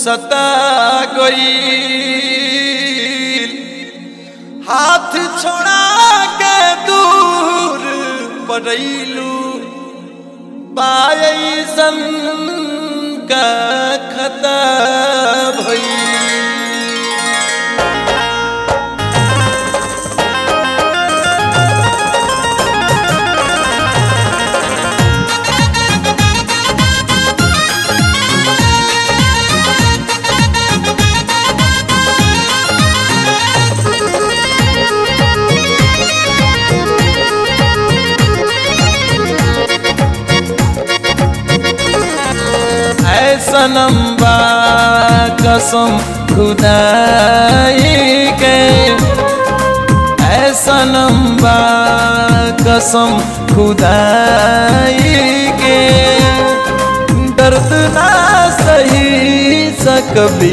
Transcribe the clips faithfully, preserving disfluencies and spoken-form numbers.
सता गई, हाथ छोड़ा के दूर पड़ैलू, बायसन का खता भई। सनम बा कसम खुदाई के, ऐ सनम बा कसम खुदाई के, दर्द ना सही सकबी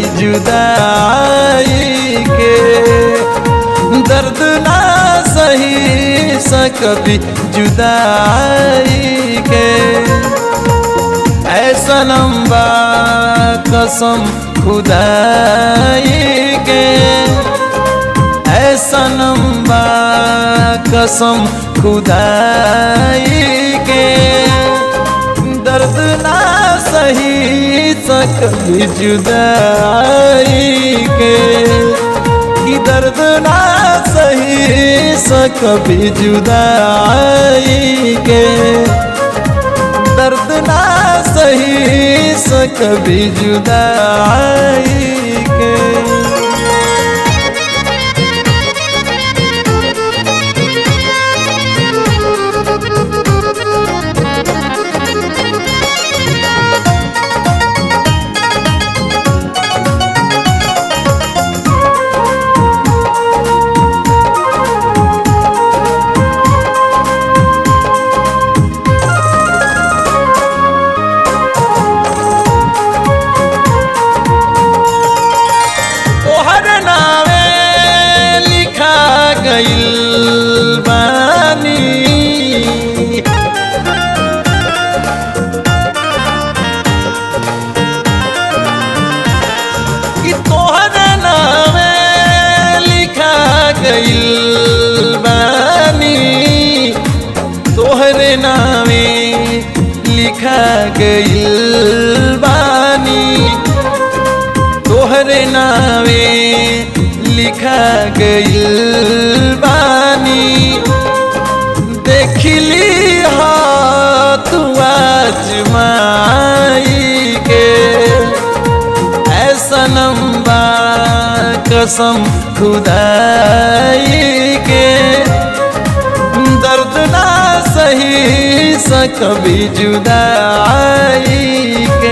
जुदाई के, दर्द ना सही सकबी जुदाई के, ऐ सनम बा कसम खुदाई के, ऐ सनम बा कसम खुदाई के, दर्द ना सही सकबी जुदाई के, कि दर्द ना सही सकबी जुदाई के, दर्द ना सही सकबी जुदाई के। बानी कि तोहरे नामे लिखा गइल बानी, तोहरे नामे लिखा गइल बानी, तोहरे नामे लिखा गइल बानी, देखली हा तू आजमाई के, ऐ सनम बा कसम खुदाई के, दर्द ना सही सकबी जुदाई के।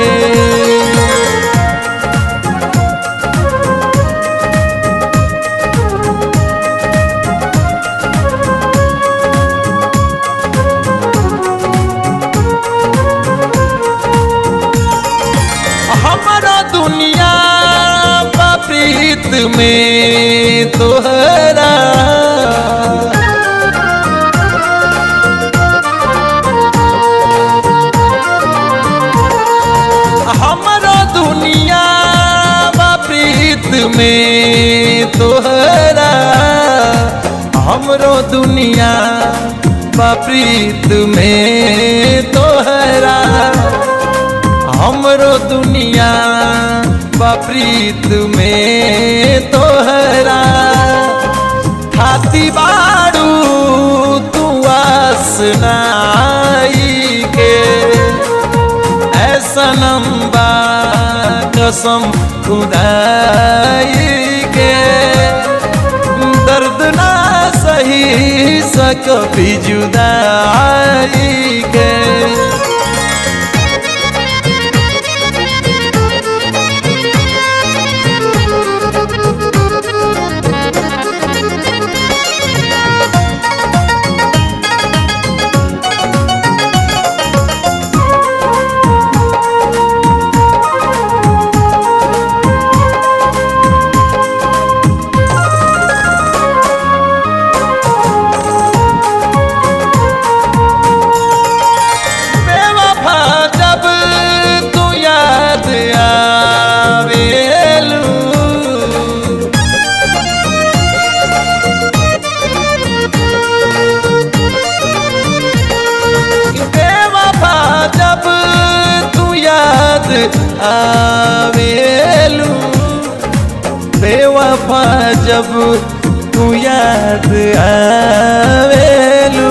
दुनिया प्रीत में तोहरा, हमारा दुनिया प्रीत में तोहरा, हमरो दुनिया प्रीत में तोहरा, हमरो दुनिया प्रीत में तोहरा, खाती बाड़ू तू आसनाई के, ऐ सनम बा कसम खुदाई के, दर्द ना सही सकबी जुदाई के। बेवफा जब तू याद आवेलू,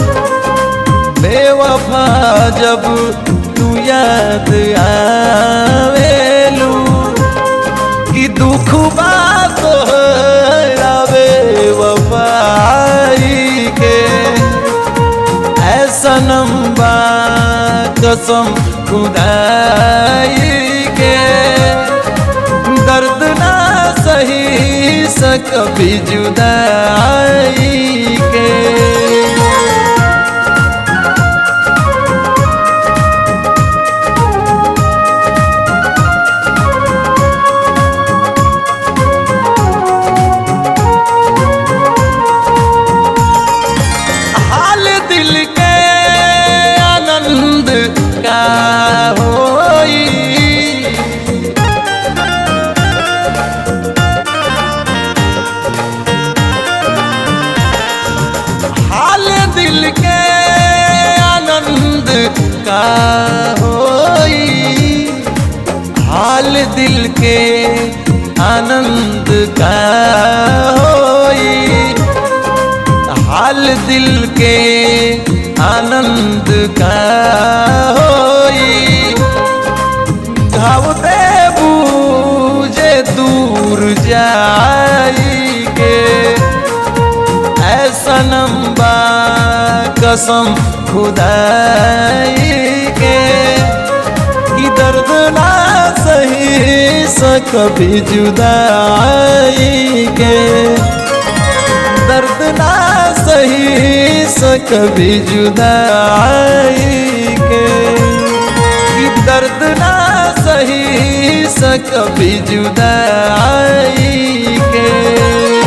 बेवफा जब तू याद आवेलू, कि दुख बात बेवफाई के। ऐसा नंबा कसम खुदाई के, दर्द ना सही सकभी जुदाई के। हाल दिल के आनंद का होई, हाल दिल के आनंद का होई, हाल दिल के आनंद का होई, हाल दिल के आनंद का होई। घाव दे बूझे दूर जाई के, ऐसा नंबा कसम खुदाई के, कि दर्द ना सही सकभी जुदाई के, दर्द ना सही सकभी जुदाई के, कि दर्द ना सही सकभी जुदाई के।